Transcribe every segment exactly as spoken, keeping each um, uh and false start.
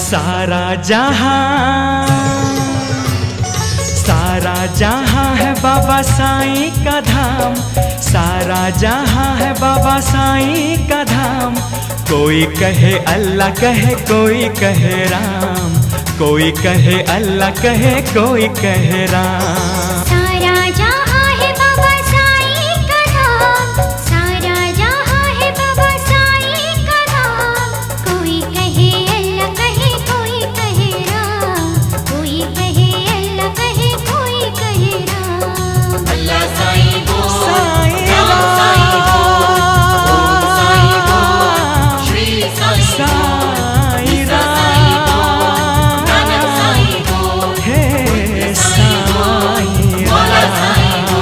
सारा जहां सारा जहां है बाबा साईं का धाम, सारा जहां है बाबा साईं का धाम। कोई कहे अल्लाह कहे कोई कहे राम, कोई कहे अल्लाह कहे कोई कहे राम। सारा जहां है बाबा साईं का धाम, सारा जहां है बाबा साईं का धाम। कोई कहे अल्लाह कहे कोई कहे राम, कोई कहे अल्लाह कहे कोई कहे राम। अल्लाह साईं बोल, साईं राम साईं बोल, ओम साईं बोल, श्री साईं बोल, ईसा साईं बोल, नानक साईं बोल, हे साईं मौला साईं बोल।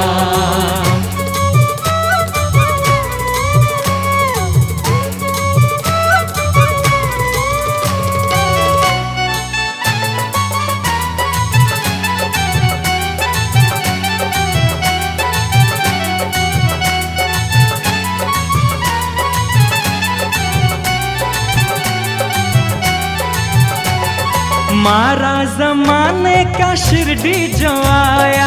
मारा जमाने का शिरडी जो आया,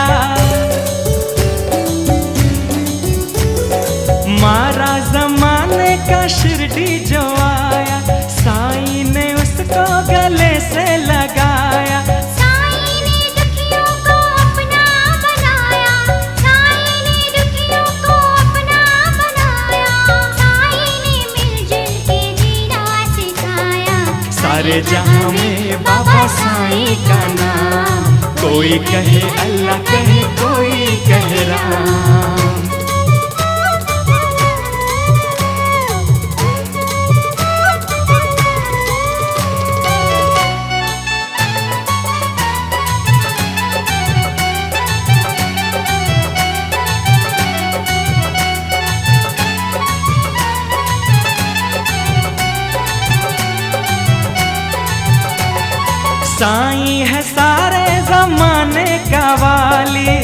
मारा जमाने का शिरडी जो आया। साईं ने उसको गले से लगाया, साईं ने दुखियों को अपना बनाया, साईं ने दुखियों को अपना बनाया। साईं ने मिलजुल के जीना सिखाया। सारे जहां में बाबा साईं का नाम। कोई कहे अल्लाह कहे कोई कहे राम। साईं है सारे जमाने का वाली,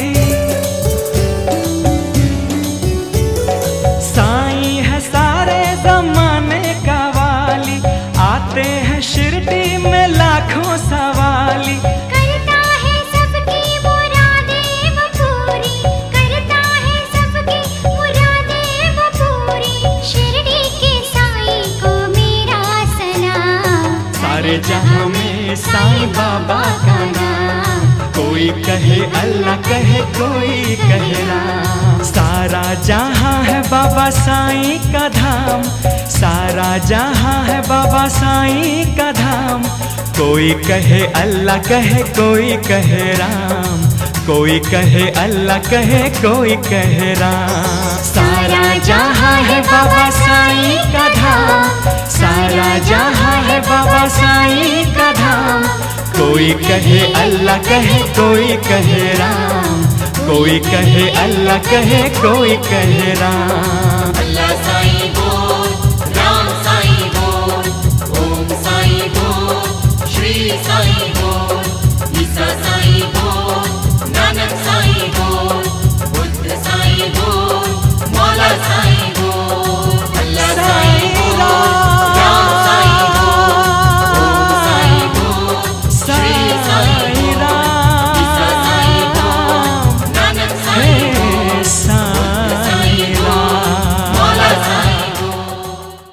साईं है सारे जमाने का वाली। आते हैं शिरडी में लाखों सवाली, करता है सबकी मुरादें वो पूरी, करता है सबकी मुरादें वो पूरी। शिरडी के साईं को मेरा सलाम। सारे जहां में साईं बाबा का नाम। कोई कहे अल्लाह कहे कोई कहे राम। सारा जहां है बाबा साईं का धाम, सारा जहां है बाबा साईं का धाम। कोई कहे अल्लाह कहे कोई कहे राम, कोई कहे अल्लाह कहे कोई कहे राम। सारा जहां है बाबा साईं का धाम, सारा जहां है बाबा साईं का धाम। कोई कहे अल्लाह कहे कोई कहे राम, कोई कहे अल्लाह कहे कोई कहे राम। अल्लाह साईं